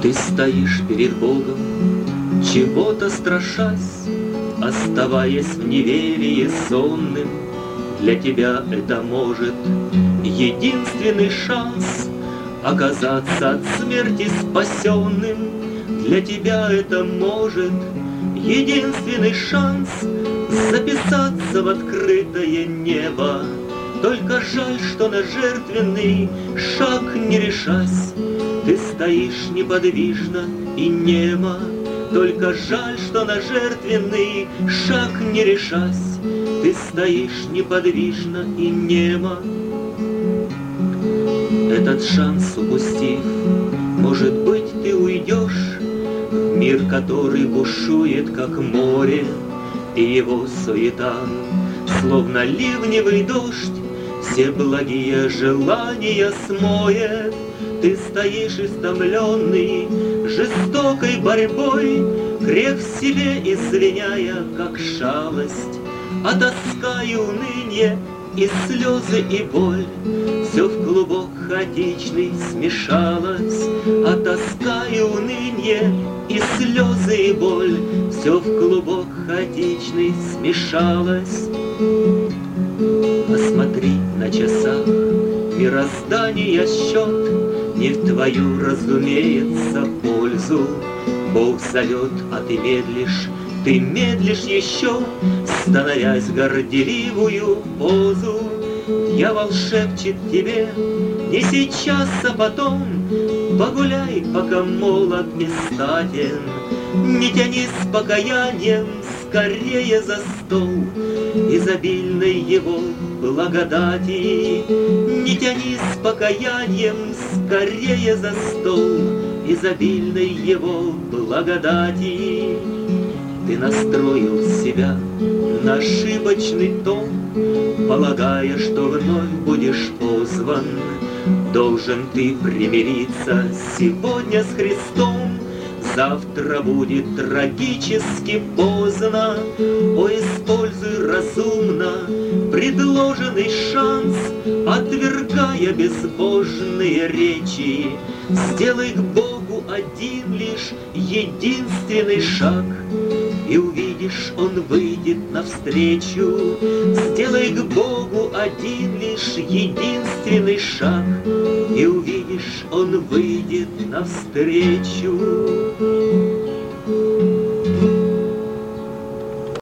Ты стоишь перед Богом, чего-то страшась, оставаясь в неверии сонным. Для тебя это может единственный шанс оказаться от смерти спасенным. Для тебя это может единственный шанс записаться в открытое небо. Только жаль, что на жертвенный шаг не решась, ты стоишь неподвижно и немо. Только жаль, что на жертвенный шаг не решась, ты стоишь неподвижно и немо. Этот шанс упустив, может быть, ты уйдешь в мир, который бушует, как море, и его суета, словно ливневый дождь, все благие желания смоет. Ты стоишь истомленный жестокой борьбой, грех в себе извиняя, как шалость, а тоска и уныние, и слезы, и боль все в клубок хаотичный смешалось. А тоска и уныние, и слезы, и боль все в клубок хаотичный смешалось. Посмотри на часах, мироздания счет не в твою, разумеется, пользу. Бог зовет, а ты медлишь еще, становясь в горделивую позу. Дьявол шепчет тебе: не сейчас, а потом, погуляй, пока молод и статен. Не тяни с покаянием, скорее за стол изобильной его благодати. Не тяни с покаянием, скорее за стол изобильной его благодати. Ты настроил себя на ошибочный тон, полагая, что вновь будешь позван. Должен ты примириться сегодня с Христом, завтра будет трагически поздно. О, используй разумно предложенный шанс, отвергая безбожные речи. Сделай к Богу один лишь единственный шаг, и увидишь, Он выйдет навстречу. Сделай к Богу один лишь единственный шаг, и увидишь, Он выйдет навстречу.